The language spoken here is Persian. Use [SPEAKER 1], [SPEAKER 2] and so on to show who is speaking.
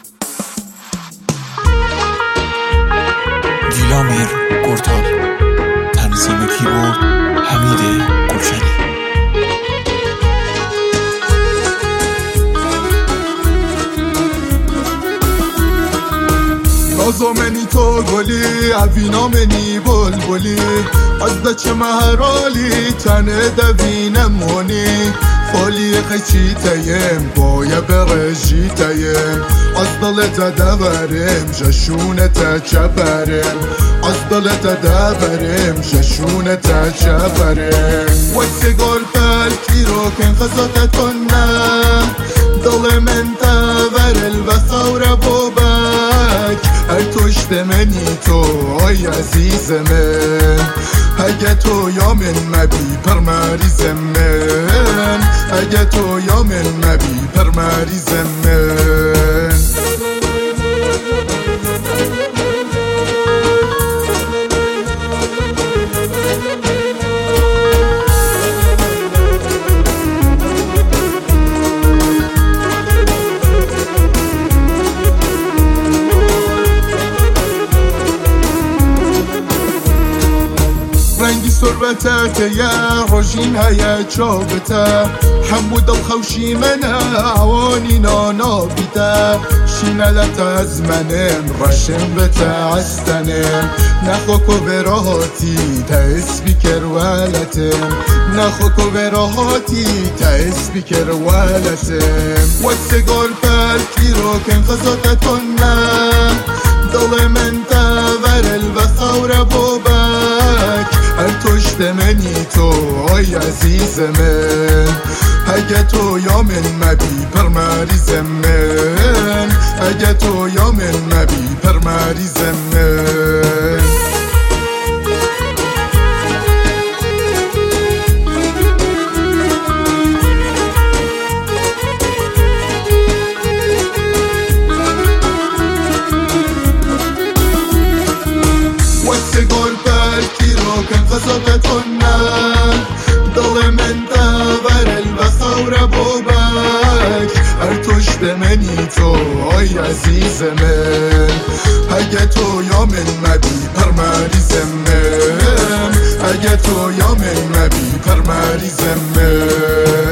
[SPEAKER 1] دیلامیر گرتال، تنظیم کیبورد حمید گلشنی.
[SPEAKER 2] نازمنی تو گلی عوینامنی بلبلی از دچ مهرالی تنه دوینم مونی خالی خیچی تیم بایا برجی تیم از دلت دورم جشونت چپرم از دلت دورم جشونت چپرم و سیگار پلکی رو کن خزاتتون دل من تور البخور بوبک هر توشت منی تو آی عزیز من اگه تو یا من مبی پر مریض من اگه تو یا من مبی پر مریض من رنگی سربته که یه روژین هیا چابته حمود الخوشی منه عوانی نانا بیده شینلت از منم رشم بته عستنم نخوکو براهاتی تا اسبی کرولتم نخوکو براهاتی تا اسبی کرولتم و سگال پلکی رو کن خزاتتون دل من تور البخور بوبک هر توشت منی تو آی عزیز من اگه تو یا من مبی پر مریض من اگه تو یا من مبی پر مریض من سگار برکی رو کن خزاتتون دل من تور البخور بوبک هر توشت منی تو آی عزیز من اگه تو یا من مبی پر مریض من اگه تو یا من مبی پر مریض من